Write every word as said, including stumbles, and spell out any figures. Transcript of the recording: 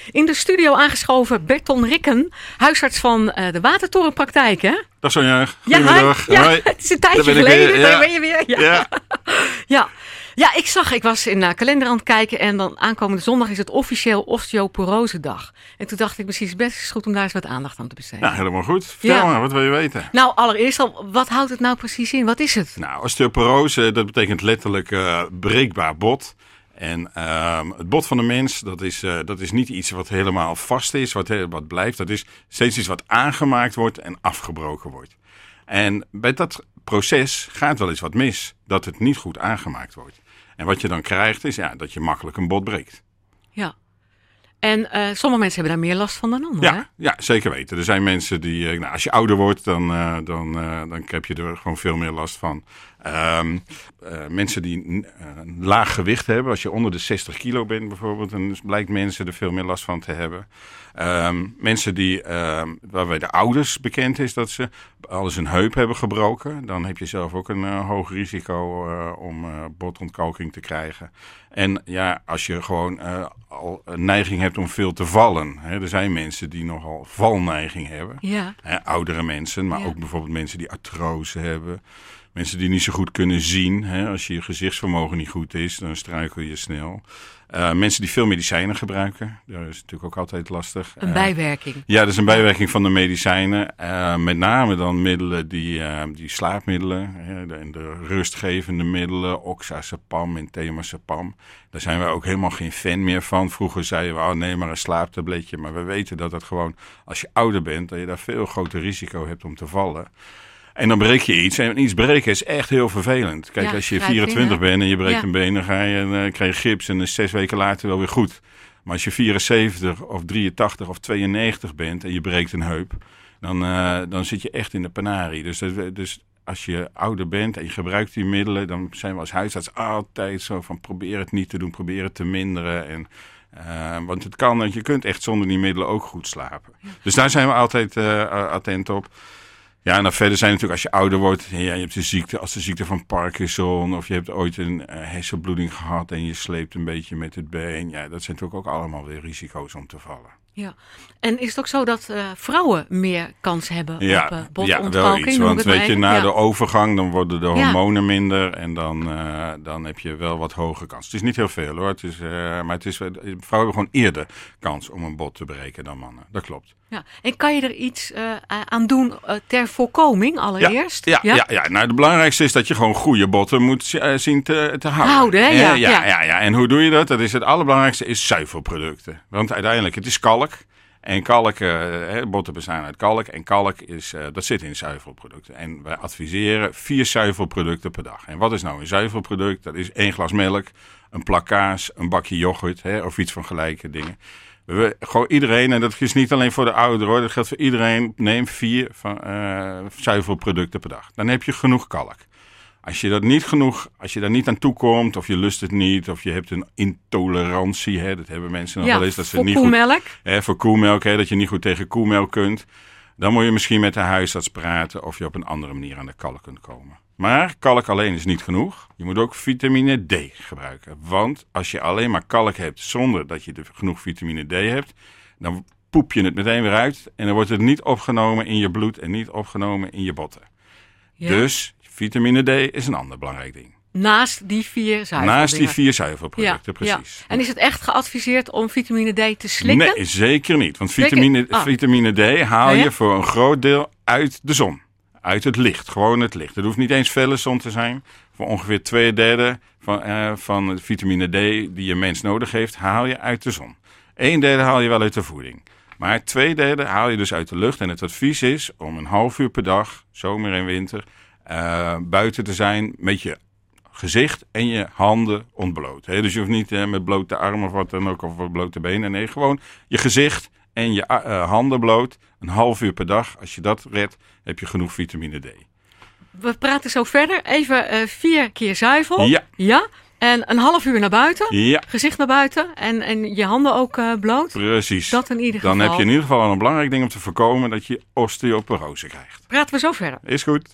In de studio aangeschoven Berton Rikken, huisarts van uh, de Watertorenpraktijk, hè? Dag Sonja, goedemiddag. Ja, ja, het is een tijdje geleden. Ja. Ben je weer? Ja. Ja. ja. Ja, ik zag, ik was in de kalender aan het kijken en dan aankomende zondag is het officieel osteoporosedag. En toen dacht ik, misschien is het best goed om daar eens wat aandacht aan te besteden. Ja, helemaal goed. Vertel ja. maar, wat wil je weten? Nou, allereerst al, wat houdt het nou precies in? Wat is het? Nou, osteoporose, dat betekent letterlijk uh, breekbaar bot. En uh, het bot van de mens, dat is, uh, dat is niet iets wat helemaal vast is, wat, wat blijft. Dat is steeds iets wat aangemaakt wordt en afgebroken wordt. En bij dat proces gaat wel eens wat mis, dat het niet goed aangemaakt wordt. En wat je dan krijgt is ja, dat je makkelijk een bot breekt. Ja. En uh, sommige mensen hebben daar meer last van dan anderen, ja, hè? Ja, zeker weten. Er zijn mensen die, uh, nou, als je ouder wordt, dan, uh, dan, uh, dan heb je er gewoon veel meer last van. Um, uh, mensen die uh, een laag gewicht hebben, als je onder de zestig kilo bent bijvoorbeeld, dan blijkt mensen er veel meer last van te hebben. Um, mensen die, uh, waarbij de ouders bekend is dat ze al eens een heup hebben gebroken, dan heb je zelf ook een uh, hoog risico uh, om uh, botontkalking te krijgen. En ja, als je gewoon uh, al een neiging hebt om veel te vallen. Hè, er zijn mensen die nogal valneiging hebben. Ja. Hè, oudere mensen, maar ja. ook bijvoorbeeld mensen die artrose hebben. Mensen die niet zo goed kunnen zien. Hè, als je gezichtsvermogen niet goed is, dan struikel je snel. Uh, mensen die veel medicijnen gebruiken. Dat is natuurlijk ook altijd lastig. Een bijwerking. Uh, ja, dat is een bijwerking van de medicijnen. Uh, met name dan middelen die, uh, die slaapmiddelen. Hè, de, de rustgevende middelen. Oxazepam en temazepam. Daar zijn we ook helemaal geen fan meer van. Vroeger zeiden we, oh nee, maar een slaaptabletje. Maar we weten dat het gewoon, als je ouder bent, dat je daar veel groter risico hebt om te vallen. En dan breek je iets. En iets breken is echt heel vervelend. Kijk, ja, als je vierentwintig bent en je breekt ja. een been, dan ga je en uh, krijg je gips en dan is zes weken later wel weer goed. Maar als je vierenzeventig of drieëntachtig of tweeënnegentig bent en je breekt een heup, dan, uh, dan zit je echt in de penarie. Dus, dus als je ouder bent en je gebruikt die middelen, dan zijn we als huisarts altijd zo van probeer het niet te doen, probeer het te minderen. En Uh, want het kan, je kunt echt zonder die middelen ook goed slapen. Ja. Dus daar zijn we altijd uh, attent op. Ja, en dan verder zijn natuurlijk als je ouder wordt, ja, je hebt de ziekte als de ziekte van Parkinson of je hebt ooit een uh, hersenbloeding gehad en je sleept een beetje met het been. Ja, dat zijn natuurlijk ook allemaal weer risico's om te vallen. Ja, en is het ook zo dat uh, vrouwen meer kans hebben ja, op uh, botontkalking? Ja, wel iets, want weet je, na ja. de overgang dan worden de hormonen ja. minder en dan, uh, dan heb je wel wat hogere kans. Het is niet heel veel hoor, het is, uh, maar het is, vrouwen hebben gewoon eerder kans om een bot te breken dan mannen, dat klopt. Ja. En kan je er iets uh, aan doen uh, ter voorkoming allereerst? Ja, ja, ja? ja, ja. Nou, het belangrijkste is dat je gewoon goede botten moet uh, zien te, te houden. Houden, hè? Ja, ja, ja. Ja, ja, ja. En hoe doe je dat? Dat is het allerbelangrijkste is zuivelproducten. Want uiteindelijk, het is kalk. En kalk, uh, botten bestaan uit kalk. En kalk, is, uh, dat zit in zuivelproducten. En wij adviseren vier zuivelproducten per dag. En wat is nou een zuivelproduct? Dat is één glas melk, een plak kaas, een bakje yoghurt, hè, of iets van gelijke dingen. We, gewoon iedereen, en dat is niet alleen voor de ouderen hoor, dat geldt voor iedereen, neem vier van, uh, zuivelproducten per dag. Dan heb je genoeg kalk. Als je dat niet genoeg, als je daar niet aan toe komt, of je lust het niet, of je hebt een intolerantie, hè, dat hebben mensen nog ja, wel eens. Dat ze voor niet koemelk. Goed, hè, voor koemelk, hè, dat je niet goed tegen koemelk kunt. Dan moet je misschien met de huisarts praten of je op een andere manier aan de kalk kunt komen. Maar kalk alleen is niet genoeg. Je moet ook vitamine D gebruiken. Want als je alleen maar kalk hebt zonder dat je de, genoeg vitamine D hebt, dan poep je het meteen weer uit. En dan wordt het niet opgenomen in je bloed en niet opgenomen in je botten. Ja. Dus vitamine D is een ander belangrijk ding. Naast die vier zuiveldingen. Naast die vier zuivelproducten, ja, Ja. En is het echt geadviseerd om vitamine D te slikken? Nee, zeker niet. Want vitamine, ah. vitamine D haal je ja, ja? voor een groot deel uit de zon. Uit het licht, gewoon het licht. Het hoeft niet eens felle zon te zijn. Voor ongeveer twee derde van, uh, van de vitamine D die je mens nodig heeft, haal je uit de zon. Een derde haal je wel uit de voeding. Maar twee derde haal je dus uit de lucht. En het advies is om een half uur per dag, zomer en winter, uh, buiten te zijn met je gezicht en je handen ontbloot. He, dus je hoeft niet uh, met blote armen of wat dan ook, of blote benen. Nee, gewoon je gezicht en je uh, handen bloot. Een half uur per dag. Als je dat redt, heb je genoeg vitamine D. We praten zo verder. Even uh, vier keer zuivel. Ja. Ja. En een half uur naar buiten. Ja. Gezicht naar buiten. En, en je handen ook uh, bloot. Precies. Dat in ieder geval. Dan heb je in ieder geval een belangrijk ding om te voorkomen dat je osteoporose krijgt. Praten we zo verder. Is goed.